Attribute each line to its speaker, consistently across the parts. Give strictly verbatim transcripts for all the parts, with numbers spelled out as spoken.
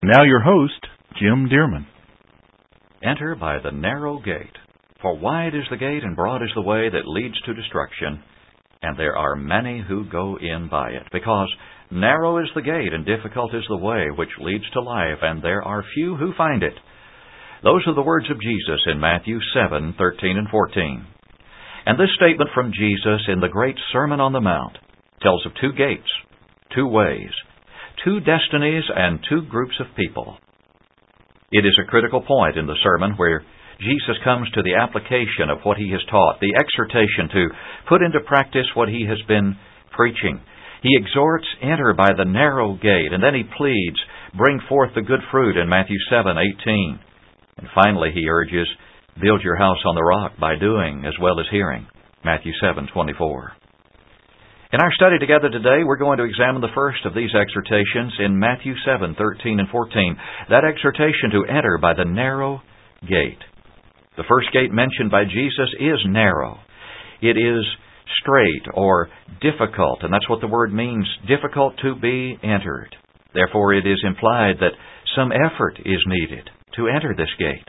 Speaker 1: Now your host, Jim Dearman.
Speaker 2: Enter by the narrow gate. For wide is the gate and broad is the way that leads to destruction, and there are many who go in by it. Because narrow is the gate and difficult is the way which leads to life, and there are few who find it. Those are the words of Jesus in Matthew seven, thirteen and fourteen. And this statement from Jesus in the great Sermon on the Mount tells of two gates, two ways, two destinies, and two groups of people. It is a critical point in the sermon where Jesus comes to the application of what he has taught, the exhortation to put into practice what he has been preaching. He exhorts, enter by the narrow gate, and then he pleads, bring forth the good fruit in Matthew seven, eighteen. And finally he urges, build your house on the rock by doing as well as hearing, Matthew seven, twenty-four. In our study together today, we're going to examine the first of these exhortations in Matthew seven, thirteen and fourteen, that exhortation to enter by the narrow gate. The first gate mentioned by Jesus is narrow. It is straight or difficult, and that's what the word means, difficult to be entered. Therefore, it is implied that some effort is needed to enter this gate.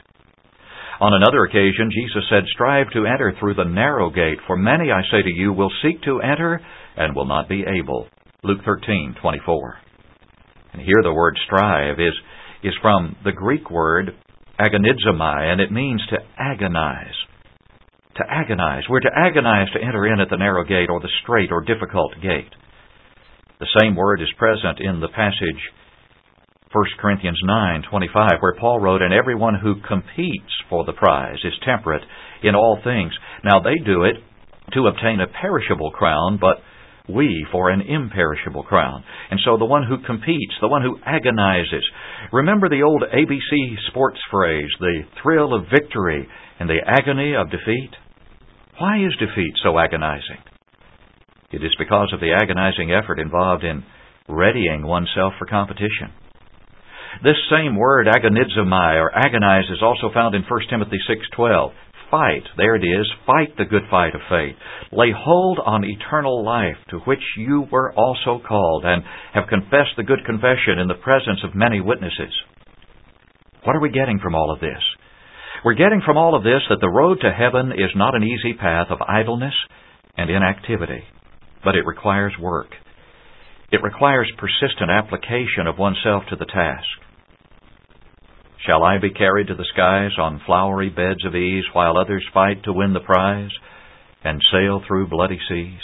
Speaker 2: On another occasion, Jesus said, strive to enter through the narrow gate, for many, I say to you, will seek to enter and will not be able. Luke thirteen, twenty-four. And here the word strive is, is from the Greek word agonizomai, and it means to agonize. To agonize. We're to agonize to enter in at the narrow gate or the straight or difficult gate. The same word is present in the passage First Corinthians nine, twenty-five, where Paul wrote, and everyone who competes for the prize is temperate in all things. Now they do it to obtain a perishable crown, but we for an imperishable crown. And so the one who competes, the one who agonizes. Remember the old A B C sports phrase, the thrill of victory and the agony of defeat? Why is defeat so agonizing? It is because of the agonizing effort involved in readying oneself for competition. This same word, agonizomai, or agonize, is also found in First Timothy six, twelve. Fight, there it is, fight the good fight of faith. Lay hold on eternal life, to which you were also called, and have confessed the good confession in the presence of many witnesses. What are we getting from all of this? We're getting from all of this that the road to heaven is not an easy path of idleness and inactivity, but it requires work. It requires persistent application of oneself to the task. Shall I be carried to the skies on flowery beds of ease while others fight to win the prize and sail through bloody seas?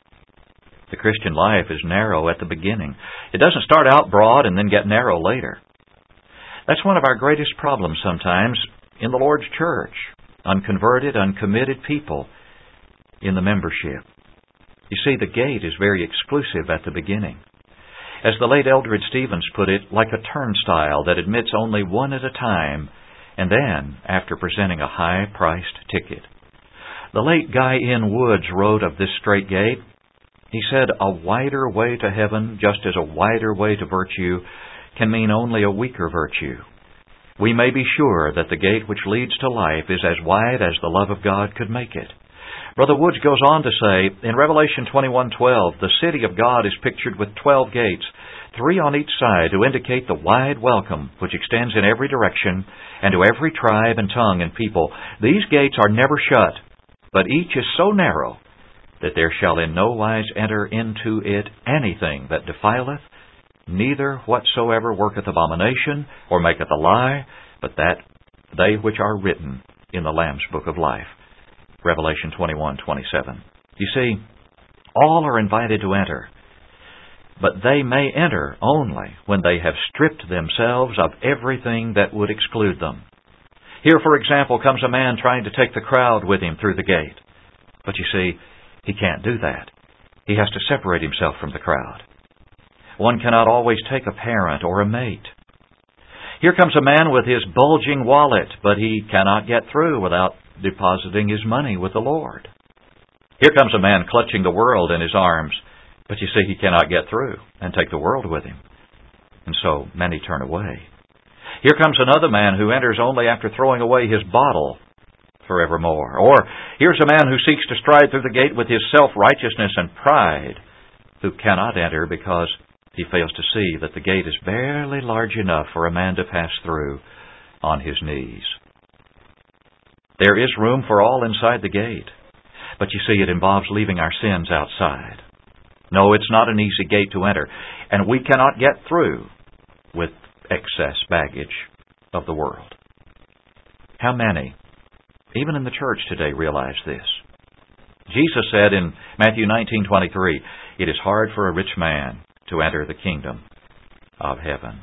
Speaker 2: The Christian life is narrow at the beginning. It doesn't start out broad and then get narrow later. That's one of our greatest problems sometimes in the Lord's church, unconverted, uncommitted people in the membership. You see, the gate is very exclusive at the beginning. As the late Eldred Stevens put it, like a turnstile that admits only one at a time, and then after presenting a high-priced ticket. The late Guy N. Woods wrote of this strait gate, he said, a wider way to heaven, just as a wider way to virtue, can mean only a weaker virtue. We may be sure that the gate which leads to life is as wide as the love of God could make it. Brother Woods goes on to say, in Revelation twenty-one twelve, the city of God is pictured with twelve gates, three on each side, to indicate the wide welcome which extends in every direction and to every tribe and tongue and people. These gates are never shut, but each is so narrow that there shall in no wise enter into it anything that defileth, neither whatsoever worketh abomination or maketh a lie, but that they which are written in the Lamb's book of life. Revelation twenty-one twenty-seven. You see, all are invited to enter, but they may enter only when they have stripped themselves of everything that would exclude them. Here, for example, comes a man trying to take the crowd with him through the gate. But you see, he can't do that. He has to separate himself from the crowd. One cannot always take a parent or a mate. Here comes a man with his bulging wallet, but he cannot get through without depositing his money with the Lord. Here comes a man clutching the world in his arms, but you see he cannot get through and take the world with him. And so many turn away. Here comes another man who enters only after throwing away his bottle forevermore. Or here's a man who seeks to stride through the gate with his self-righteousness and pride, who cannot enter because he fails to see that the gate is barely large enough for a man to pass through on his knees. There is room for all inside the gate, but you see, it involves leaving our sins outside. No, it's not an easy gate to enter, and we cannot get through with excess baggage of the world. How many, even in the church today, realize this? Jesus said in Matthew nineteen twenty-three, "It is hard for a rich man to enter the kingdom of heaven."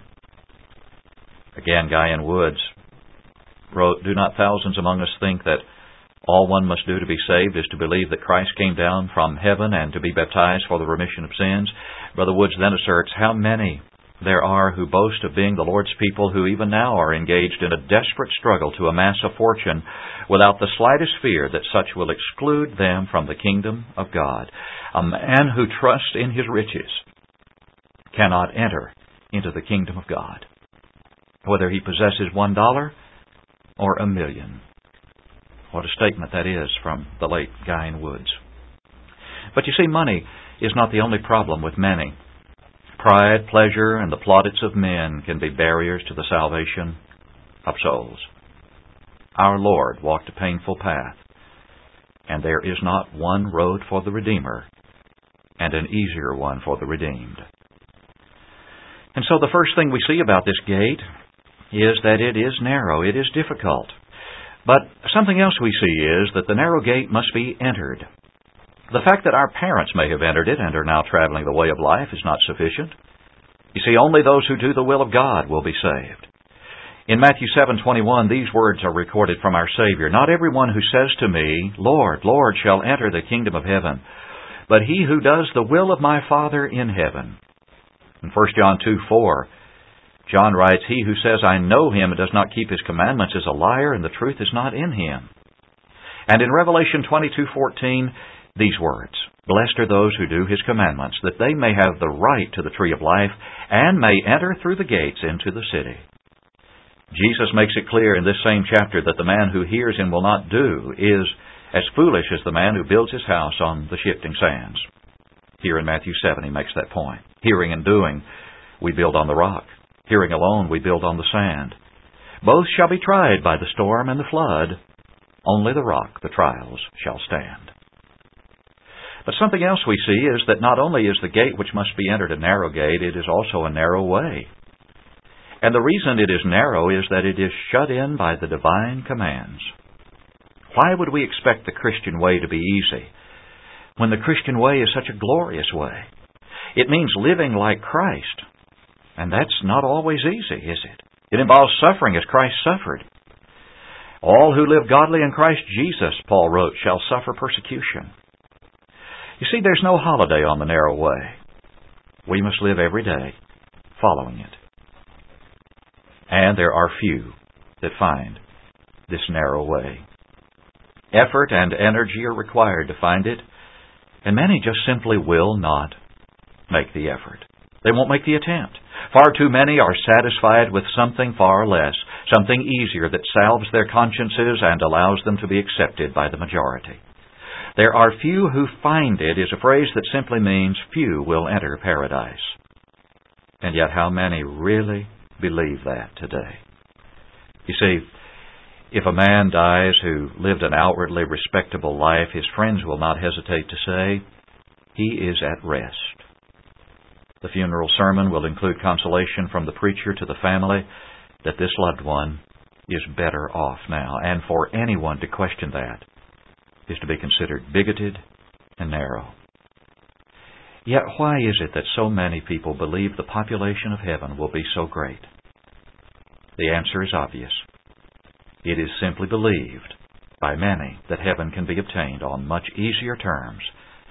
Speaker 2: Again, Guy N. Woods wrote, "Do not thousands among us think that all one must do to be saved is to believe that Christ came down from heaven and to be baptized for the remission of sins?" Brother Woods then asserts, "How many there are who boast of being the Lord's people who even now are engaged in a desperate struggle to amass a fortune without the slightest fear that such will exclude them from the kingdom of God. A man who trusts in his riches cannot enter into the kingdom of God, whether he possesses one dollar or a million." What a statement that is from the late Guy N. Woods. But you see, money is not the only problem with many. Pride, pleasure, and the plaudits of men can be barriers to the salvation of souls. Our Lord walked a painful path, and there is not one road for the Redeemer and an easier one for the redeemed. And so the first thing we see about this gate is that it is narrow, it is difficult. But something else we see is that the narrow gate must be entered. The fact that our parents may have entered it and are now traveling the way of life is not sufficient. You see, only those who do the will of God will be saved. In Matthew seven twenty-one, these words are recorded from our Savior. "Not everyone who says to me, 'Lord, Lord,' shall enter the kingdom of heaven, but he who does the will of my Father in heaven." In First John two four, John writes, "He who says, 'I know him,' and does not keep his commandments is a liar, and the truth is not in him." And in Revelation twenty-two fourteen, these words, "Blessed are those who do his commandments, that they may have the right to the tree of life, and may enter through the gates into the city." Jesus makes it clear in this same chapter that the man who hears and will not do is as foolish as the man who builds his house on the shifting sands. Here in Matthew seven, he makes that point. Hearing and doing, we build on the rock. Hearing alone, we build on the sand. Both shall be tried by the storm and the flood. Only the rock, the trials, shall stand. But something else we see is that not only is the gate which must be entered a narrow gate, it is also a narrow way. And the reason it is narrow is that it is shut in by the divine commands. Why would we expect the Christian way to be easy when the Christian way is such a glorious way? It means living like Christ. And that's not always easy, is it? It involves suffering as Christ suffered. "All who live godly in Christ Jesus," Paul wrote, "shall suffer persecution." You see, there's no holiday on the narrow way. We must live every day following it. And there are few that find this narrow way. Effort and energy are required to find it, and many just simply will not make the effort. They won't make the attempt. Far too many are satisfied with something far less, something easier that salves their consciences and allows them to be accepted by the majority. "There are few who find it" is a phrase that simply means few will enter paradise. And yet how many really believe that today? You see, if a man dies who lived an outwardly respectable life, his friends will not hesitate to say, "He is at rest." The funeral sermon will include consolation from the preacher to the family that this loved one is better off now. And for anyone to question that is to be considered bigoted and narrow. Yet why is it that so many people believe the population of heaven will be so great? The answer is obvious. It is simply believed by many that heaven can be obtained on much easier terms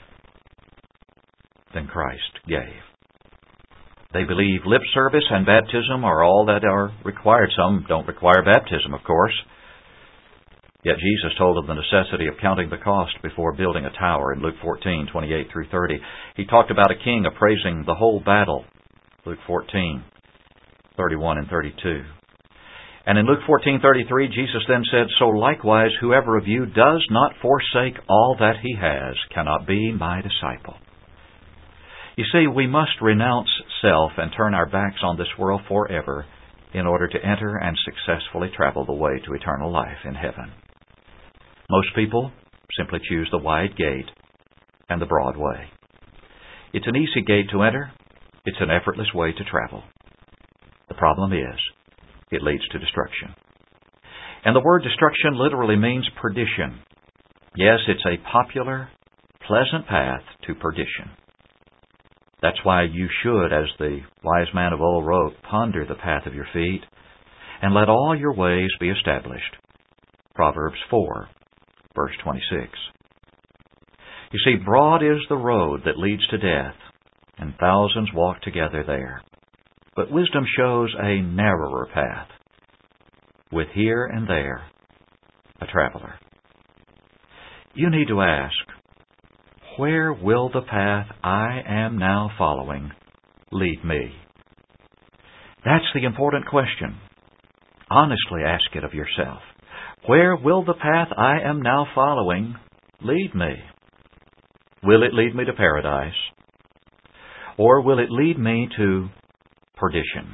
Speaker 2: than Christ gave. They believe lip service and baptism are all that are required. Some don't require baptism, of course. Yet Jesus told of the necessity of counting the cost before building a tower in Luke fourteen, twenty-eight through thirty. He talked about a king appraising the whole battle, Luke fourteen, thirty-one and thirty-two. And in Luke fourteen, thirty-three, Jesus then said, "So likewise, whoever of you does not forsake all that he has cannot be my disciple." You see, we must renounce self and turn our backs on this world forever in order to enter and successfully travel the way to eternal life in heaven. Most people simply choose the wide gate and the broad way. It's an easy gate to enter. It's an effortless way to travel. The problem is, it leads to destruction. And the word destruction literally means perdition. Yes, it's a popular, pleasant path to perdition. That's why you should, as the wise man of old wrote, ponder the path of your feet, and let all your ways be established. Proverbs four, verse twenty-six. You see, broad is the road that leads to death, and thousands walk together there. But wisdom shows a narrower path, with here and there a traveler. You need to ask, where will the path I am now following lead me? That's the important question. Honestly ask it of yourself. Where will the path I am now following lead me? Will it lead me to paradise? Or will it lead me to perdition?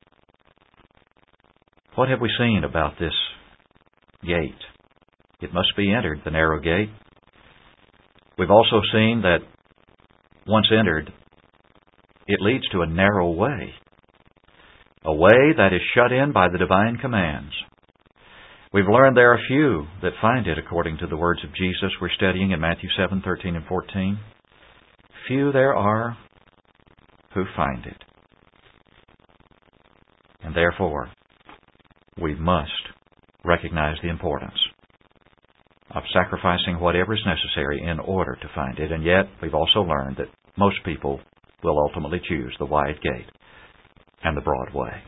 Speaker 2: What have we seen about this gate? It must be entered, the narrow gate. We've also seen that once entered, it leads to a narrow way, a way that is shut in by the divine commands. We've learned there are few that find it, according to the words of Jesus we're studying in Matthew seven, thirteen and fourteen. Few there are who find it. And therefore, we must recognize the importance of sacrificing whatever is necessary in order to find it. And yet, we've also learned that most people will ultimately choose the wide gate and the broad way.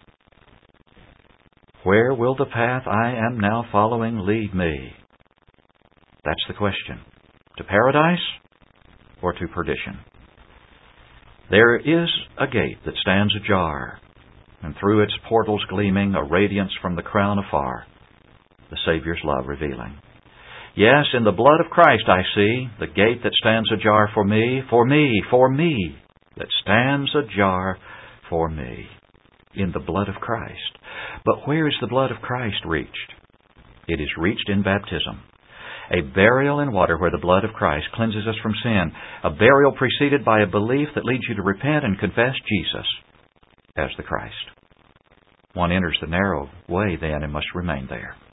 Speaker 2: Where will the path I am now following lead me? That's the question. To paradise or to perdition? There is a gate that stands ajar, and through its portals gleaming, a radiance from the crown afar, the Savior's love revealing. Yes, in the blood of Christ I see the gate that stands ajar for me, for me, for me, that stands ajar for me. In the blood of Christ. But where is the blood of Christ reached? It is reached in baptism. A burial in water where the blood of Christ cleanses us from sin. A burial preceded by a belief that leads you to repent and confess Jesus as the Christ. One enters the narrow way then and must remain there.